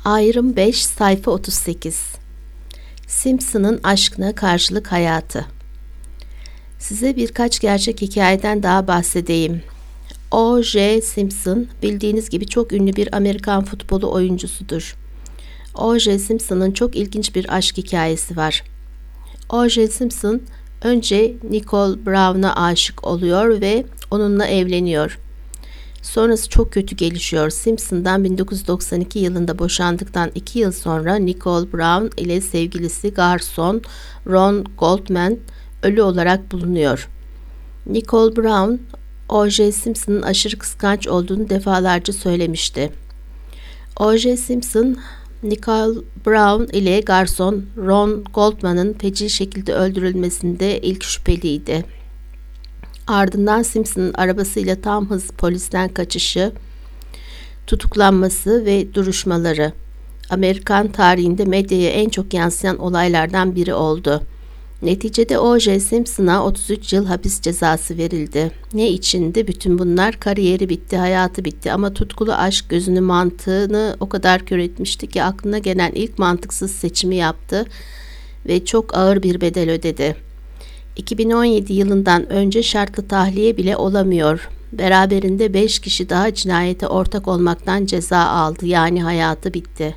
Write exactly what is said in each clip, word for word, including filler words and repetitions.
Ayrım beş, sayfa otuz sekiz. Simpson'ın aşkına karşılık hayatı. Size birkaç gerçek hikayeden daha bahsedeyim. O J. Simpson, bildiğiniz gibi çok ünlü bir Amerikan futbolu oyuncusudur. O J. Simpson'ın çok ilginç bir aşk hikayesi var. O J. Simpson önce Nicole Brown'a aşık oluyor ve onunla evleniyor. Sonrası çok kötü gelişiyor. Simpson'dan bin dokuz yüz doksan iki yılında boşandıktan iki yıl sonra Nicole Brown ile sevgilisi garson Ron Goldman ölü olarak bulunuyor. Nicole Brown, O J. Simpson'ın aşırı kıskanç olduğunu defalarca söylemişti. O J. Simpson, Nicole Brown ile garson Ron Goldman'ın feci şekilde öldürülmesinde ilk şüpheliydi. Ardından Simpson'ın arabasıyla tam hız polisten kaçışı, tutuklanması ve duruşmaları Amerikan tarihinde medyaya en çok yansıyan olaylardan biri oldu. Neticede O J. Simpson'a otuz üç yıl hapis cezası verildi. Ne içindi? Bütün bunlar kariyeri bitti, hayatı bitti ama tutkulu aşk gözünü mantığını o kadar kör etmişti ki aklına gelen ilk mantıksız seçimi yaptı ve çok ağır bir bedel ödedi. iki bin on yedi yılından önce şartlı tahliye bile olamıyor. Beraberinde beş kişi daha cinayete ortak olmaktan ceza aldı, yani hayatı bitti.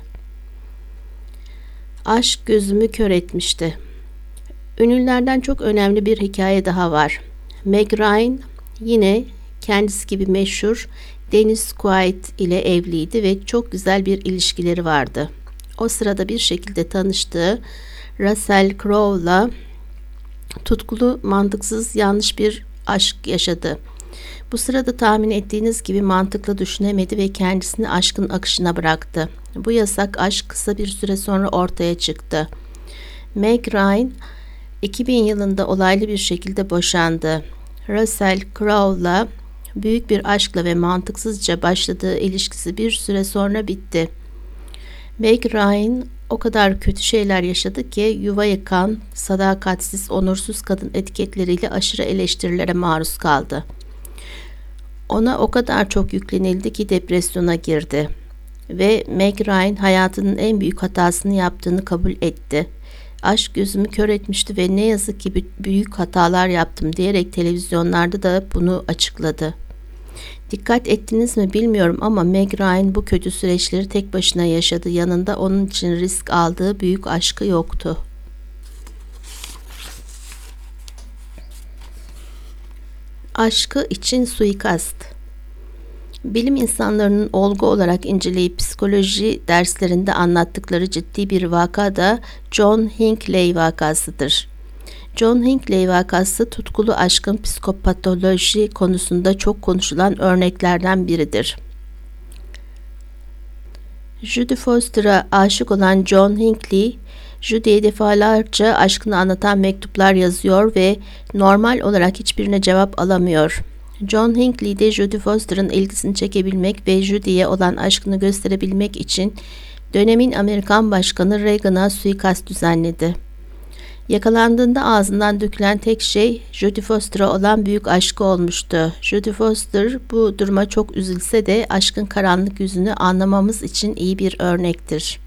Aşk gözümü kör etmişti. Ünlülerden çok önemli bir hikaye daha var. Meg Ryan yine kendisi gibi meşhur Dennis Quaid ile evliydi ve çok güzel bir ilişkileri vardı. O sırada bir şekilde tanıştığı Russell Crowe'la tutkulu, mantıksız, yanlış bir aşk yaşadı. Bu sırada tahmin ettiğiniz gibi mantıklı düşünemedi ve kendisini aşkın akışına bıraktı. Bu yasak aşk kısa bir süre sonra ortaya çıktı. Meg Ryan iki bin yılında olaylı bir şekilde boşandı. Russell Crowe'la büyük bir aşkla ve mantıksızca başladığı ilişkisi bir süre sonra bitti. Meg Ryan o kadar kötü şeyler yaşadı ki yuva yıkan, sadakatsiz, onursuz kadın etiketleriyle aşırı eleştirilere maruz kaldı. Ona o kadar çok yüklenildi ki depresyona girdi ve Meg Ryan hayatının en büyük hatasını yaptığını kabul etti. Aşk gözümü kör etmişti ve ne yazık ki büyük hatalar yaptım diyerek televizyonlarda da bunu açıkladı. Dikkat ettiniz mi bilmiyorum ama Meg Ryan bu kötü süreçleri tek başına yaşadı. Yanında onun için risk aldığı büyük aşkı yoktu. Aşkı için suikast. Bilim insanlarının olgu olarak inceleyip psikoloji derslerinde anlattıkları ciddi bir vaka da John Hinckley vakasıdır. John Hinckley vakası tutkulu aşkın psikopatoloji konusunda çok konuşulan örneklerden biridir. Judy Foster'a aşık olan John Hinckley, Judy'ye defalarca aşkını anlatan mektuplar yazıyor ve normal olarak hiçbirine cevap alamıyor. John Hinckley de Judy Foster'ın ilgisini çekebilmek ve Judy'ye olan aşkını gösterebilmek için dönemin Amerikan Başkanı Reagan'a suikast düzenledi. Yakalandığında ağzından dökülen tek şey Judy Foster'a olan büyük aşkı olmuştu. Judy Foster bu duruma çok üzülse de aşkın karanlık yüzünü anlamamız için iyi bir örnektir.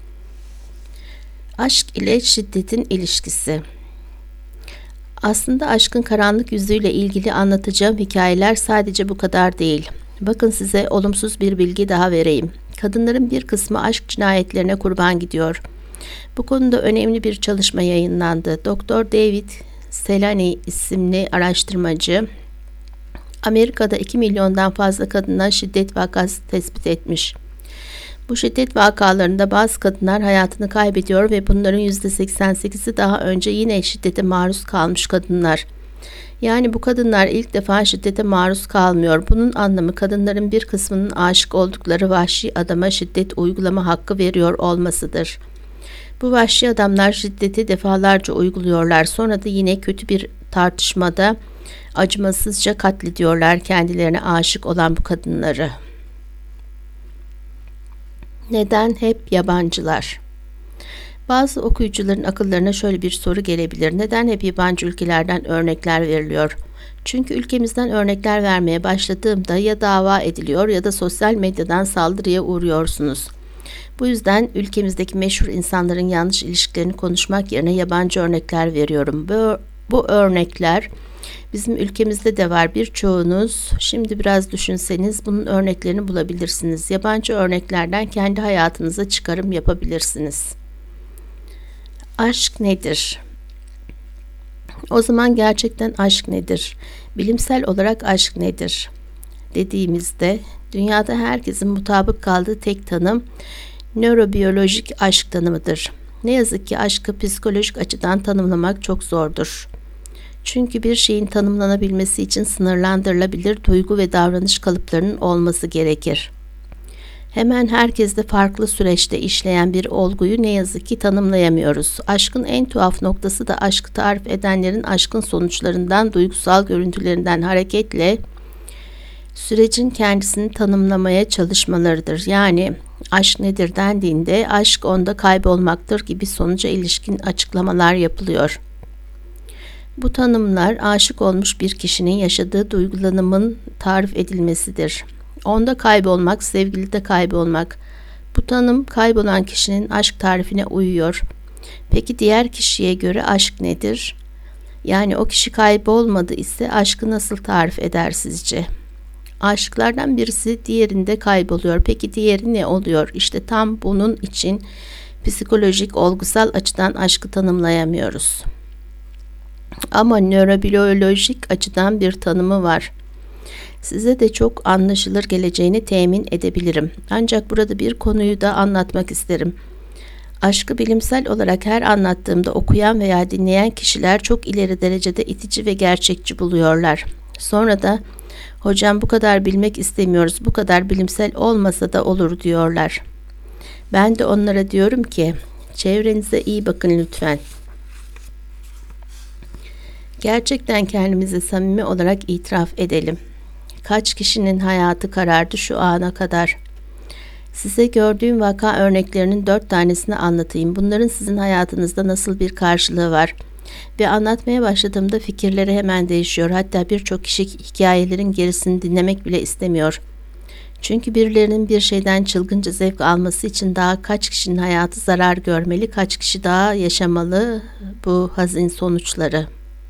Aşk ile şiddetin ilişkisi. Aslında aşkın karanlık yüzüyle ilgili anlatacağım hikayeler sadece bu kadar değil. Bakın size olumsuz bir bilgi daha vereyim. Kadınların bir kısmı aşk cinayetlerine kurban gidiyor. Bu konuda önemli bir çalışma yayınlandı. Doktor David Selany isimli araştırmacı, Amerika'da iki milyondan fazla kadına şiddet vakası tespit etmiş. Bu şiddet vakalarında bazı kadınlar hayatını kaybediyor ve bunların yüzde seksen sekizi daha önce yine şiddete maruz kalmış kadınlar. Yani bu kadınlar ilk defa şiddete maruz kalmıyor. Bunun anlamı kadınların bir kısmının aşık oldukları vahşi adama şiddet uygulama hakkı veriyor olmasıdır. Bu vahşi adamlar şiddeti defalarca uyguluyorlar. Sonra da yine kötü bir tartışmada acımasızca katlediyorlar kendilerine aşık olan bu kadınları. Neden hep yabancılar? Bazı okuyucuların akıllarına şöyle bir soru gelebilir. Neden hep yabancı ülkelerden örnekler veriliyor? Çünkü ülkemizden örnekler vermeye başladığımda ya dava ediliyor ya da sosyal medyadan saldırıya uğruyorsunuz. Bu yüzden ülkemizdeki meşhur insanların yanlış ilişkilerini konuşmak yerine yabancı örnekler veriyorum. Bu, bu örnekler bizim ülkemizde de var. Birçoğunuz şimdi biraz düşünseniz bunun örneklerini bulabilirsiniz. Yabancı örneklerden kendi hayatınıza çıkarım yapabilirsiniz. Aşk nedir? O zaman gerçekten aşk nedir? Bilimsel olarak aşk nedir? Dediğimizde dünyada herkesin mutabık kaldığı tek tanım nörobiyolojik aşk tanımıdır. Ne yazık ki aşkı psikolojik açıdan tanımlamak çok zordur. Çünkü bir şeyin tanımlanabilmesi için sınırlandırılabilir duygu ve davranış kalıplarının olması gerekir. Hemen herkeste farklı süreçte işleyen bir olguyu ne yazık ki tanımlayamıyoruz. Aşkın en tuhaf noktası da aşkı tarif edenlerin aşkın sonuçlarından, duygusal görüntülerinden hareketle sürecin kendisini tanımlamaya çalışmalarıdır. Yani aşk nedir dendiğinde aşk onda kaybolmaktır gibi sonuca ilişkin açıklamalar yapılıyor. Bu tanımlar aşık olmuş bir kişinin yaşadığı duygulanımın tarif edilmesidir. Onda kaybolmak, sevgilide kaybolmak. Bu tanım kaybolan kişinin aşk tarifine uyuyor. Peki diğer kişiye göre aşk nedir? Yani o kişi kaybolmadı ise aşkı nasıl tarif eder sizce? Aşıklardan birisi diğerinde kayboluyor. Peki diğeri ne oluyor? İşte tam bunun için psikolojik, olgusal açıdan aşkı tanımlayamıyoruz. Ama nörobiyolojik açıdan bir tanımı var. Size de çok anlaşılır geleceğini temin edebilirim. Ancak burada bir konuyu da anlatmak isterim. Aşkı bilimsel olarak her anlattığımda okuyan veya dinleyen kişiler çok ileri derecede itici ve gerçekçi buluyorlar. Sonra da hocam bu kadar bilmek istemiyoruz, bu kadar bilimsel olmasa da olur diyorlar. Ben de onlara diyorum ki çevrenize iyi bakın lütfen. Gerçekten kendimize samimi olarak itiraf edelim. Kaç kişinin hayatı karardı şu ana kadar? Size gördüğüm vaka örneklerinin dört tanesini anlatayım. Bunların sizin hayatınızda nasıl bir karşılığı var? Ve anlatmaya başladığımda fikirleri hemen değişiyor. Hatta birçok kişi hikayelerin gerisini dinlemek bile istemiyor. Çünkü birilerinin bir şeyden çılgınca zevk alması için daha kaç kişinin hayatı zarar görmeli, kaç kişi daha yaşamalı bu hazin sonuçları.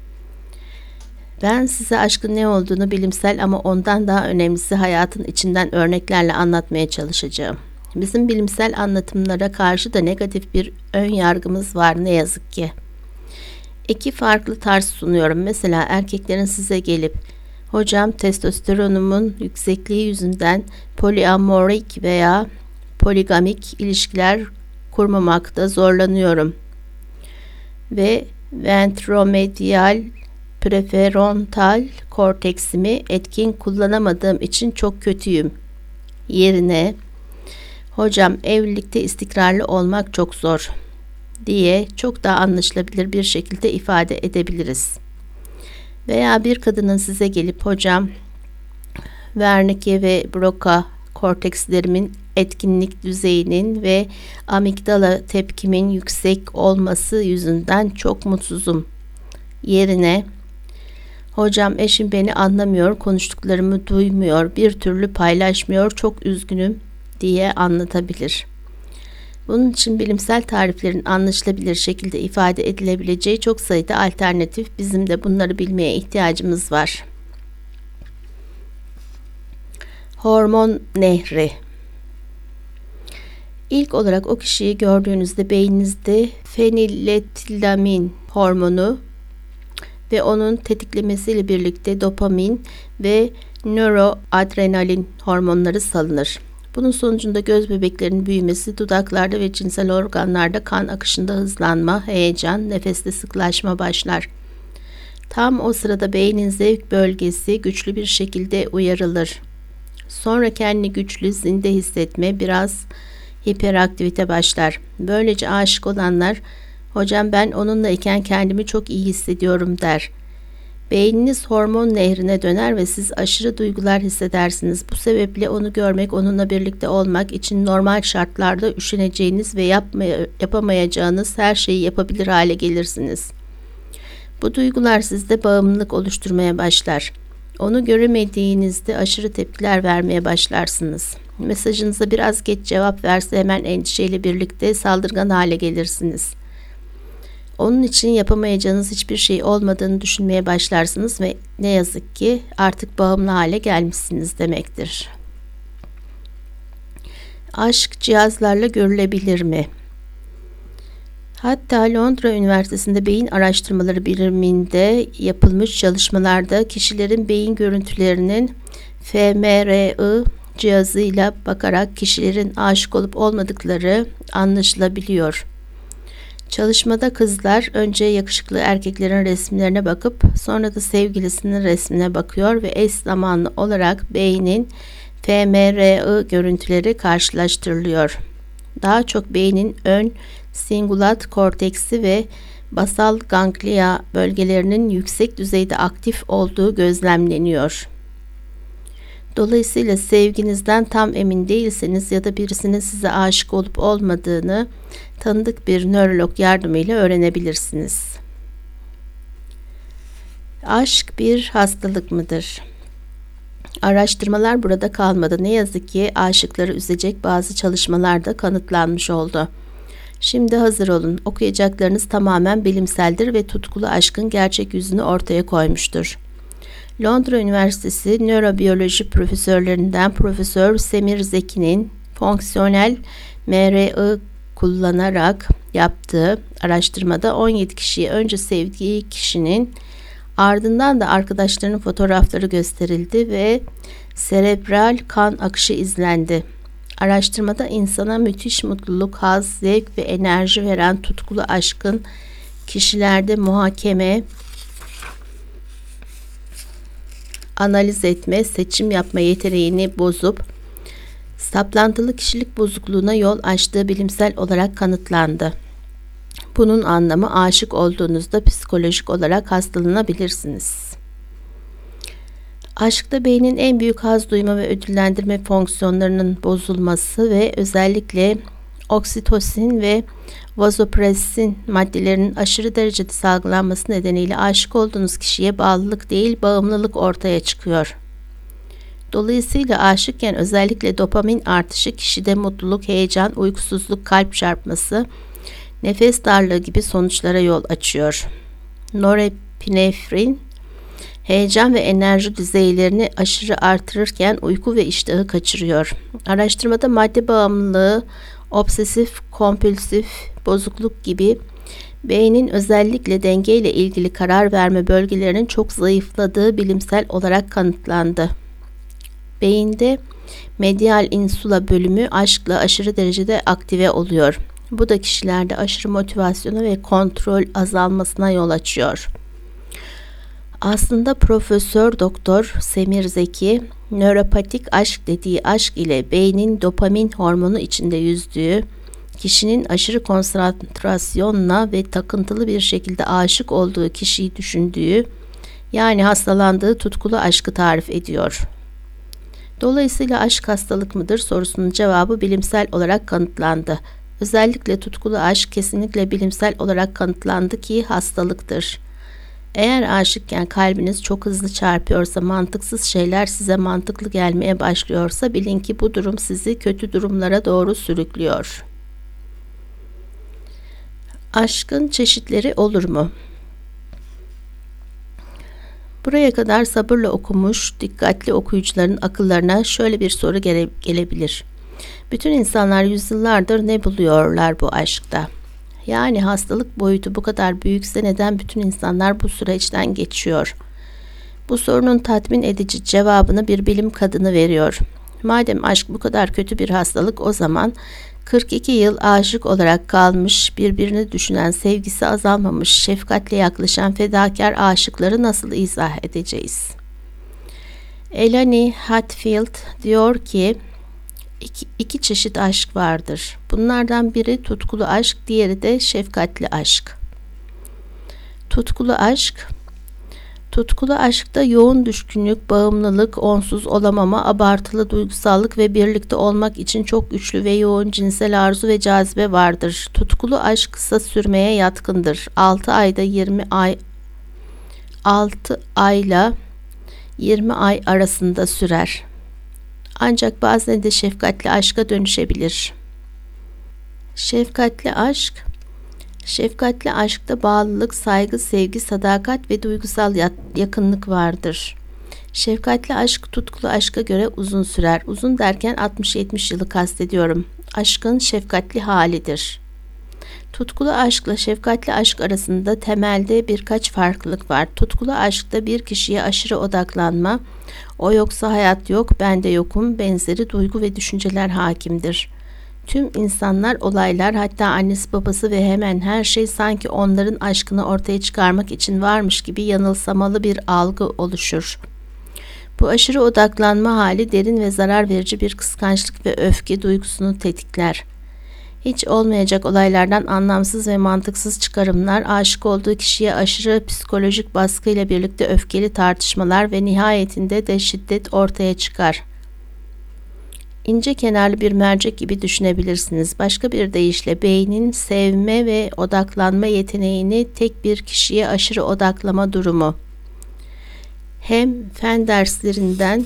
Ben size aşkın ne olduğunu bilimsel ama ondan daha önemlisi hayatın içinden örneklerle anlatmaya çalışacağım. Bizim bilimsel anlatımlara karşı da negatif bir ön yargımız var ne yazık ki. İki farklı tarz sunuyorum. Mesela erkeklerin size gelip hocam testosteronumun yüksekliği yüzünden poliamorik veya poligamik ilişkiler kurmamakta zorlanıyorum ve ventromedial prefrontal korteksimi etkin kullanamadığım için çok kötüyüm yerine hocam evlilikte istikrarlı olmak çok zor diye çok daha anlaşılabilir bir şekilde ifade edebiliriz. Veya bir kadının size gelip hocam Wernicke ve Broca kortekslerimin etkinlik düzeyinin ve amigdala tepkimin yüksek olması yüzünden çok mutsuzum yerine hocam eşim beni anlamıyor, konuştuklarımı duymuyor, bir türlü paylaşmıyor, çok üzgünüm diye anlatabilir. Bunun için bilimsel tariflerin anlaşılabilir şekilde ifade edilebileceği çok sayıda alternatif, bizim de bunları bilmeye ihtiyacımız var. Hormon nehri. İlk olarak o kişiyi gördüğünüzde beyninizde feniletilamin hormonu ve onun tetiklemesiyle birlikte dopamin ve nöroadrenalin hormonları salınır. Bunun sonucunda göz bebeklerinin büyümesi, dudaklarda ve cinsel organlarda kan akışında hızlanma, heyecan, nefeste sıklaşma başlar. Tam o sırada beynin zevk bölgesi güçlü bir şekilde uyarılır. Sonra kendini güçlü, zinde hissetme, biraz hiperaktivite başlar. Böylece aşık olanlar, hocam ben onunla iken kendimi çok iyi hissediyorum der. Beyniniz hormon nehrine döner ve siz aşırı duygular hissedersiniz. Bu sebeple onu görmek, onunla birlikte olmak için normal şartlarda üşeneceğiniz ve yapmaya, yapamayacağınız her şeyi yapabilir hale gelirsiniz. Bu duygular sizde bağımlılık oluşturmaya başlar. Onu göremediğinizde aşırı tepkiler vermeye başlarsınız. Mesajınıza biraz geç cevap verse hemen endişeyle birlikte saldırgan hale gelirsiniz. Onun için yapamayacağınız hiçbir şey olmadığını düşünmeye başlarsınız ve ne yazık ki artık bağımlı hale gelmişsiniz demektir. Aşk cihazlarla görülebilir mi? Hatta Londra Üniversitesi'nde beyin araştırmaları biriminde yapılmış çalışmalarda kişilerin beyin görüntülerinin F M R I cihazıyla bakarak kişilerin aşık olup olmadıkları anlaşılabiliyor. Çalışmada kızlar önce yakışıklı erkeklerin resimlerine bakıp sonra da sevgilisinin resmine bakıyor ve eş zamanlı olarak beynin F M R I görüntüleri karşılaştırılıyor. Daha çok beynin ön singulat korteksi ve basal ganglia bölgelerinin yüksek düzeyde aktif olduğu gözlemleniyor. Dolayısıyla sevginizden tam emin değilseniz ya da birisinin size aşık olup olmadığını tanıdık bir nörolog yardımıyla öğrenebilirsiniz. Aşk bir hastalık mıdır? Araştırmalar burada kalmadı. Ne yazık ki aşıkları üzecek bazı çalışmalar da kanıtlanmış oldu. Şimdi hazır olun. Okuyacaklarınız tamamen bilimseldir ve tutkulu aşkın gerçek yüzünü ortaya koymuştur. Londra Üniversitesi nörobiyoloji profesörlerinden Profesör Semir Zeki'nin fonksiyonel M R I kullanarak yaptığı araştırmada on yedi kişiye önce sevdiği kişinin ardından da arkadaşlarının fotoğrafları gösterildi ve serebral kan akışı izlendi. Araştırmada insana müthiş mutluluk, haz, zevk ve enerji veren tutkulu aşkın kişilerde muhakeme, analiz etme, seçim yapma yeteneğini bozup saplantılı kişilik bozukluğuna yol açtığı bilimsel olarak kanıtlandı. Bunun anlamı aşık olduğunuzda psikolojik olarak hastalanabilirsiniz. Aşkta beynin en büyük haz duyma ve ödüllendirme fonksiyonlarının bozulması ve özellikle oksitosin ve vazopressin maddelerinin aşırı derecede salgılanması nedeniyle aşık olduğunuz kişiye bağlılık değil bağımlılık ortaya çıkıyor. Dolayısıyla aşıkken özellikle dopamin artışı kişide mutluluk, heyecan, uykusuzluk, kalp çarpması, nefes darlığı gibi sonuçlara yol açıyor. Norepinefrin heyecan ve enerji düzeylerini aşırı artırırken uyku ve iştahı kaçırıyor. Araştırmada madde bağımlılığı, obsesif kompulsif bozukluk gibi beynin özellikle dengeyle ilgili karar verme bölgelerinin çok zayıfladığı bilimsel olarak kanıtlandı. Beyinde medial insula bölümü aşkla aşırı derecede aktive oluyor. Bu da kişilerde aşırı motivasyona ve kontrol azalmasına yol açıyor. Aslında Profesör Doktor Semir Zeki, nöropatik aşk dediği aşk ile beynin dopamin hormonu içinde yüzdüğü, kişinin aşırı konsantrasyonla ve takıntılı bir şekilde aşık olduğu kişiyi düşündüğü, yani hastalandığı tutkulu aşkı tarif ediyor. Dolayısıyla aşk hastalık mıdır sorusunun cevabı bilimsel olarak kanıtlandı. Özellikle tutkulu aşk kesinlikle bilimsel olarak kanıtlandı ki hastalıktır. Eğer aşıkken kalbiniz çok hızlı çarpıyorsa, mantıksız şeyler size mantıklı gelmeye başlıyorsa bilin ki bu durum sizi kötü durumlara doğru sürüklüyor. Aşkın çeşitleri olur mu? Buraya kadar sabırla okumuş, dikkatli okuyucuların akıllarına şöyle bir soru gele- gelebilir. Bütün insanlar yüzyıllardır ne buluyorlar bu aşkta? Yani hastalık boyutu bu kadar büyükse neden bütün insanlar bu süreçten geçiyor? Bu sorunun tatmin edici cevabını bir bilim kadını veriyor. Madem aşk bu kadar kötü bir hastalık, o zaman kırk iki yıl aşık olarak kalmış, birbirini düşünen, sevgisi azalmamış, şefkatle yaklaşan fedakar aşıkları nasıl izah edeceğiz? Eleni Hatfield diyor ki, iki, iki çeşit aşk vardır. Bunlardan biri tutkulu aşk, diğeri de şefkatli aşk. Tutkulu aşk, tutkulu aşkta yoğun düşkünlük, bağımlılık, onsuz olamama, abartılı duygusallık ve birlikte olmak için çok güçlü ve yoğun cinsel arzu ve cazibe vardır. Tutkulu aşk kısa sürmeye yatkındır. altı ayda yirmi ay altı ayla yirmi ay arasında sürer. Ancak bazen de şefkatli aşka dönüşebilir. Şefkatli aşk, şefkatli aşkta bağlılık, saygı, sevgi, sadakat ve duygusal yakınlık vardır. Şefkatli aşk tutkulu aşka göre uzun sürer. Uzun derken altmış yetmiş yılı kastediyorum. Aşkın şefkatli halidir. Tutkulu aşkla şefkatli aşk arasında temelde birkaç farklılık var. Tutkulu aşkta bir kişiye aşırı odaklanma, o yoksa hayat yok, ben de yokum benzeri duygu ve düşünceler hakimdir. Tüm insanlar, olaylar, hatta annesi babası ve hemen her şey sanki onların aşkını ortaya çıkarmak için varmış gibi yanılsamalı bir algı oluşur. Bu aşırı odaklanma hali derin ve zarar verici bir kıskançlık ve öfke duygusunu tetikler. Hiç olmayacak olaylardan anlamsız ve mantıksız çıkarımlar, aşık olduğu kişiye aşırı psikolojik baskıyla birlikte öfkeli tartışmalar ve nihayetinde de şiddet ortaya çıkar. İnce kenarlı bir mercek gibi düşünebilirsiniz. Başka bir deyişle beynin sevme ve odaklanma yeteneğini tek bir kişiye aşırı odaklama durumu. Hem fen derslerinden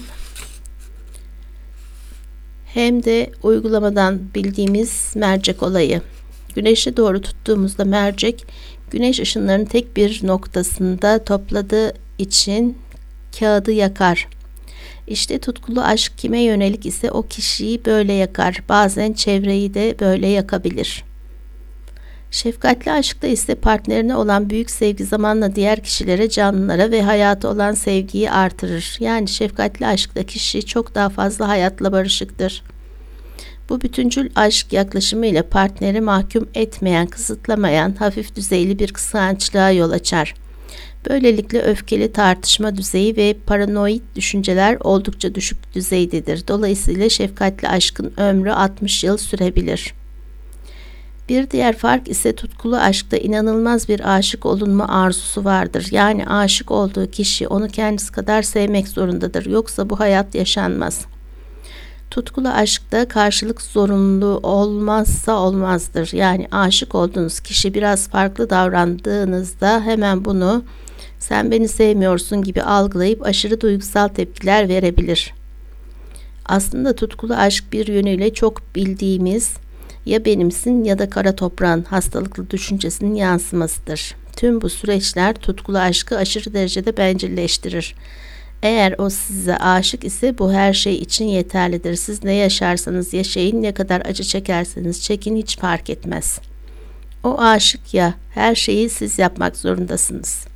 hem de uygulamadan bildiğimiz mercek olayı. Güneşe doğru tuttuğumuzda mercek, güneş ışınlarını tek bir noktasında topladığı için kağıdı yakar. İşte tutkulu aşk kime yönelik ise o kişiyi böyle yakar. Bazen çevreyi de böyle yakabilir. Şefkatli aşkta ise partnerine olan büyük sevgi zamanla diğer kişilere, canlılara ve hayata olan sevgiyi artırır. Yani şefkatli aşkta kişi çok daha fazla hayatla barışıktır. Bu bütüncül aşk yaklaşımıyla partneri mahkum etmeyen, kısıtlamayan, hafif düzeyli bir kıskançlığa yol açar. Böylelikle öfkeli tartışma düzeyi ve paranoid düşünceler oldukça düşük düzeydedir. Dolayısıyla şefkatli aşkın ömrü altmış yıl sürebilir. Bir diğer fark ise tutkulu aşkta inanılmaz bir aşık olunma arzusu vardır. Yani aşık olduğu kişi onu kendisi kadar sevmek zorundadır. Yoksa bu hayat yaşanmaz. Tutkulu aşkta karşılık zorunlu olmazsa olmazdır. Yani aşık olduğunuz kişi biraz farklı davrandığınızda hemen bunu sen beni sevmiyorsun gibi algılayıp aşırı duygusal tepkiler verebilir. Aslında tutkulu aşk bir yönüyle çok bildiğimiz ya benimsin ya da kara toprağın hastalıklı düşüncesinin yansımasıdır. Tüm bu süreçler tutkulu aşkı aşırı derecede bencilleştirir. Eğer o size aşık ise bu her şey için yeterlidir. Siz ne yaşarsanız yaşayın, ne kadar acı çekerseniz çekin hiç fark etmez. O aşık ya, her şeyi siz yapmak zorundasınız.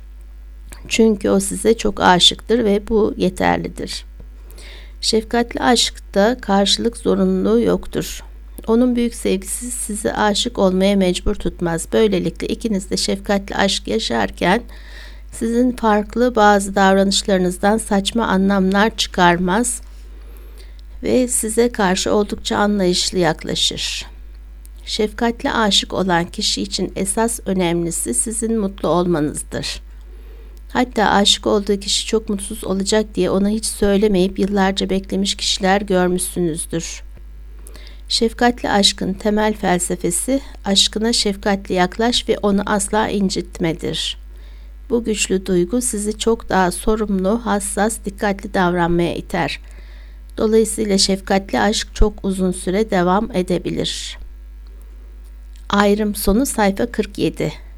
Çünkü o size çok aşıktır ve bu yeterlidir. Şefkatli aşkta karşılık zorunluluğu yoktur. Onun büyük sevgisi sizi aşık olmaya mecbur tutmaz. Böylelikle ikiniz de şefkatli aşk yaşarken sizin farklı bazı davranışlarınızdan saçma anlamlar çıkarmaz ve size karşı oldukça anlayışlı yaklaşır. Şefkatli aşık olan kişi için esas önemlisi sizin mutlu olmanızdır. Hatta aşık olduğu kişi çok mutsuz olacak diye ona hiç söylemeyip yıllarca beklemiş kişiler görmüşsünüzdür. Şefkatli aşkın temel felsefesi aşkına şefkatli yaklaş ve onu asla incitmedir. Bu güçlü duygu sizi çok daha sorumlu, hassas, dikkatli davranmaya iter. Dolayısıyla şefkatli aşk çok uzun süre devam edebilir. Ayrım sonu sayfa kırk yedi.